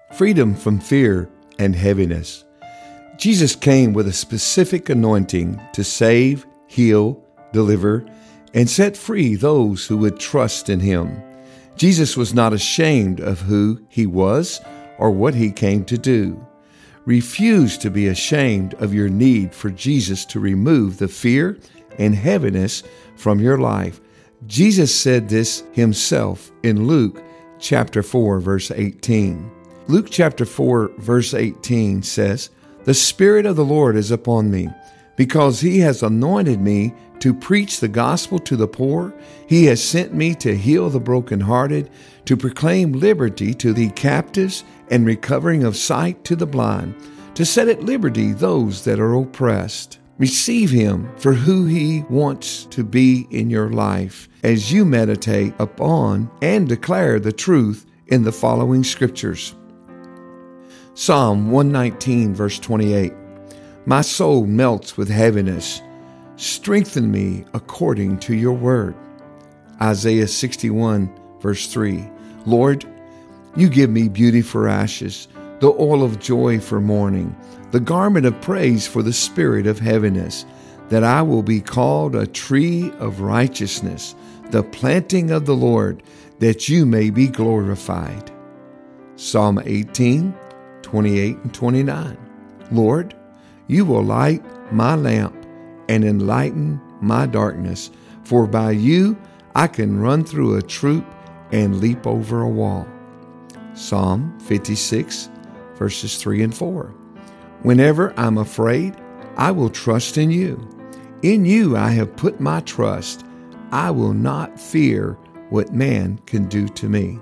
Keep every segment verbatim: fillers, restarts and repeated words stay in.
Freedom from fear and heaviness. Jesus came with a specific anointing to save, heal, deliver, and set free those who would trust in him. Jesus was not ashamed of who he was or what he came to do. Refuse to be ashamed of your need for Jesus to remove the fear and heaviness from your life. Jesus said this himself in Luke chapter four, verse eighteen. Luke chapter four, verse eighteen says, "The Spirit of the Lord is upon me, because he has anointed me to preach the gospel to the poor. He has sent me to heal the brokenhearted, to proclaim liberty to the captives and recovering of sight to the blind, to set at liberty those that are oppressed." Receive him for who he wants to be in your life as you meditate upon and declare the truth in the following scriptures. Psalm one nineteen, verse twenty-eight. My soul melts with heaviness. Strengthen me according to your word. Isaiah sixty-one, verse three. Lord, you give me beauty for ashes, the oil of joy for mourning, the garment of praise for the spirit of heaviness, that I will be called a tree of righteousness, the planting of the Lord, that you may be glorified. Psalm eighteen, twenty-eight and twenty-nine. Lord, you will light my lamp and enlighten my darkness, for by you I can run through a troop and leap over a wall. Psalm fifty-six, verses three and four. Whenever I'm afraid, I will trust in you. In you I have put my trust. I will not fear what man can do to me.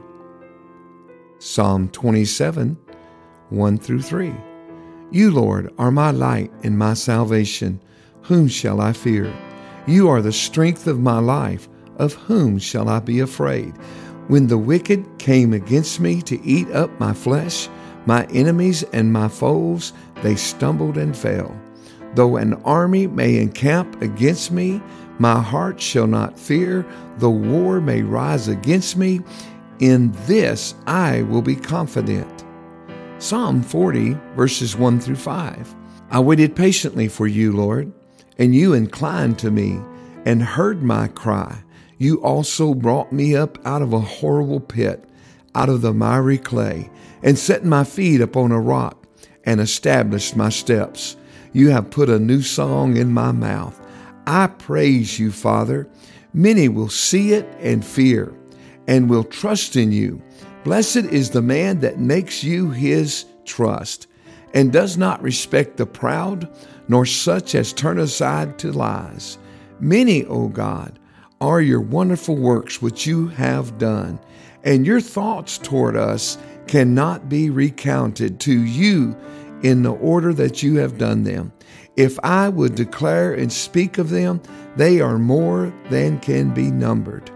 Psalm twenty-seven, one through three. You, Lord, are my light and my salvation. Whom shall I fear? You are the strength of my life. Of whom shall I be afraid? When the wicked came against me to eat up my flesh, my enemies and my foes, they stumbled and fell. Though an army may encamp against me, my heart shall not fear. Though war may rise against me, in this I will be confident. Psalm forty, verses one through five. I waited patiently for you, Lord, and you inclined to me and heard my cry. You also brought me up out of a horrible pit, out of the miry clay, and set my feet upon a rock, and established my steps. You have put a new song in my mouth. I praise you, Father. Many will see it and fear, and will trust in you. Blessed is the man that makes you his trust, and does not respect the proud, nor such as turn aside to lies. Many, O God, are your wonderful works which you have done, and your thoughts toward us cannot be recounted to you in the order that you have done them. If I would declare and speak of them, they are more than can be numbered.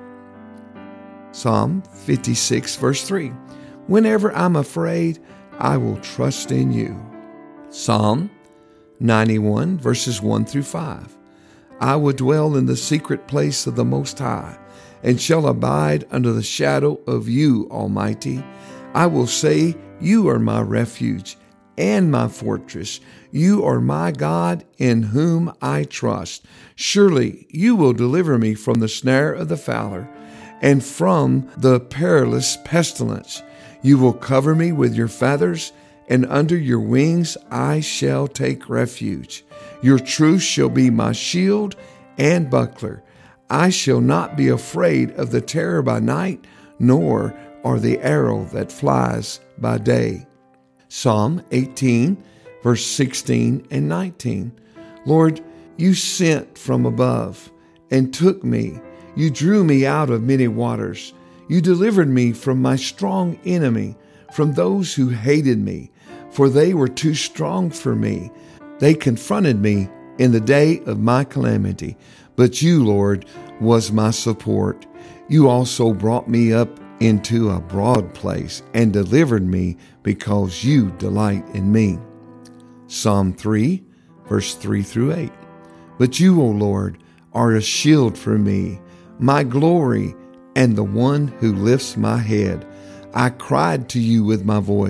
Psalm fifty-six, verse three. Whenever I'm afraid, I will trust in you. Psalm ninety-one, verses one through five. I will dwell in the secret place of the Most High, and shall abide under the shadow of you, Almighty. I will say, you are my refuge and my fortress. You are my God in whom I trust. Surely you will deliver me from the snare of the fowler and from the perilous pestilence. You will cover me with your feathers, and under your wings I shall take refuge. Your truth shall be my shield and buckler. I shall not be afraid of the terror by night, nor or the arrow that flies by day. Psalm eighteen, verse sixteen and nineteen. Lord, you sent from above and took me. You drew me out of many waters. You delivered me from my strong enemy, from those who hated me, for they were too strong for me. They confronted me in the day of my calamity, but you, Lord, was my support. You also brought me up into a broad place and delivered me because you delight in me. Psalm three, verse three through eight. But you, O Lord, are a shield for me, my glory, and the one who lifts my head. I cried to you with my voice,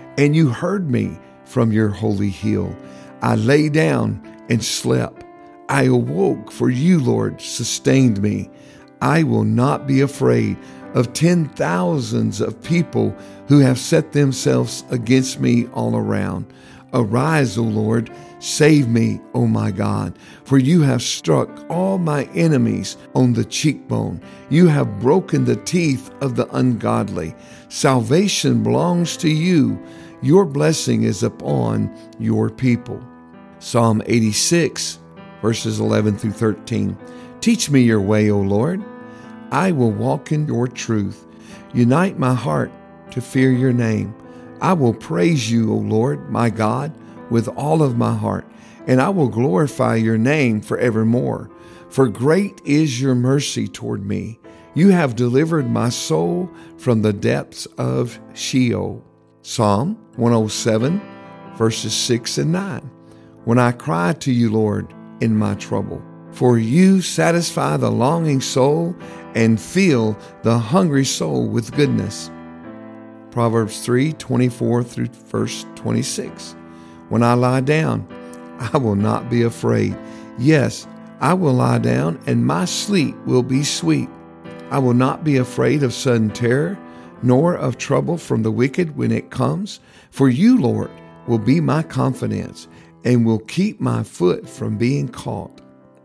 and you heard me from your holy hill. I lay down and slept. I awoke, for you, Lord, sustained me. I will not be afraid of ten thousands of people who have set themselves against me all around. Arise, O Lord, save me, O my God, for you have struck all my enemies on the cheekbone. You have broken the teeth of the ungodly. Salvation belongs to you. Your blessing is upon your people. Psalm eighty-six, verses eleven through thirteen. Teach me your way, O Lord. I will walk in your truth. Unite my heart to fear your name. I will praise you, O Lord, my God, with all of my heart, and I will glorify your name forevermore. For great is your mercy toward me. You have delivered my soul from the depths of Sheol. Psalm one oh seven, verses six and nine. When I cry to you, Lord, in my trouble, for you satisfy the longing soul and fill the hungry soul with goodness. Proverbs three twenty-four through verse twenty-six. When I lie down, I will not be afraid. Yes, I will lie down, and my sleep will be sweet. I will not be afraid of sudden terror, nor of trouble from the wicked when it comes. For you, Lord, will be my confidence, and will keep my foot from being caught.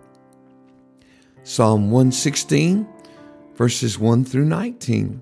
Psalm one sixteen, verses one through nineteen.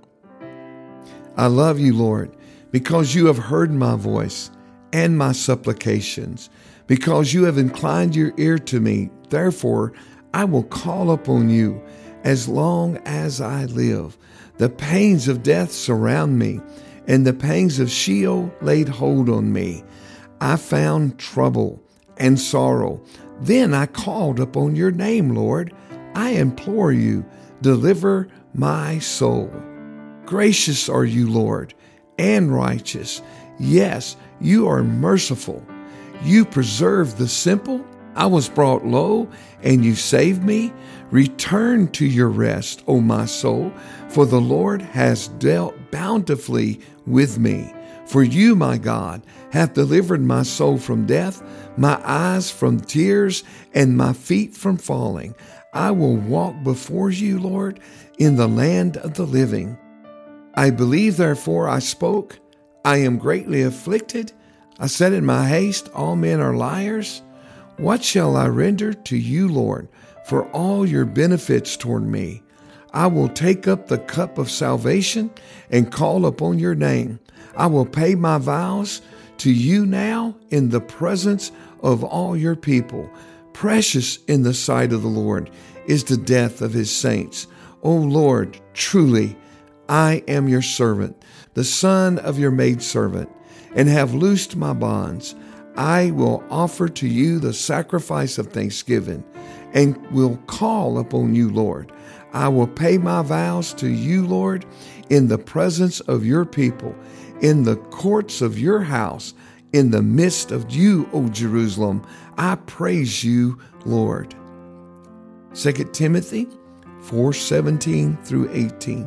I love you, Lord, because you have heard my voice and my supplications, because you have inclined your ear to me. Therefore, I will call upon you as long as I live. The pains of death surround me, and the pangs of Sheol laid hold on me. I found trouble and sorrow. Then I called upon your name, Lord. I implore you, deliver my soul. Gracious are you, Lord, and righteous. Yes, you are merciful. You preserve the simple. I was brought low, and you saved me. Return to your rest, O my soul, for the Lord has dealt bountifully with me. For you, my God, have delivered my soul from death, my eyes from tears, and my feet from falling. I will walk before you, Lord, in the land of the living. I believe, therefore I spoke. I am greatly afflicted. I said in my haste, all men are liars. What shall I render to you, Lord, for all your benefits toward me? I will take up the cup of salvation and call upon your name. I will pay my vows to you now in the presence of all your people. Precious in the sight of the Lord is the death of his saints. O Lord, truly, I am your servant, the son of your maidservant, and have loosed my bonds. I will offer to you the sacrifice of thanksgiving, and will call upon you, Lord. I will pay my vows to you, Lord, in the presence of your people, in the courts of your house, in the midst of you, O Jerusalem. I praise you, Lord. Second Timothy four seventeen through eighteen.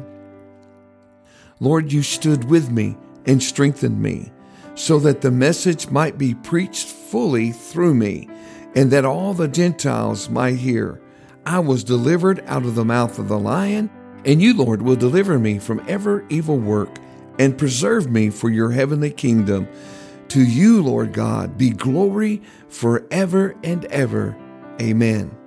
Lord, you stood with me and strengthened me, so that the message might be preached fully through me, and that all the Gentiles might hear. I was delivered out of the mouth of the lion, and you, Lord, will deliver me from every evil work and preserve me for your heavenly kingdom. To you, Lord God, be glory forever and ever. Amen.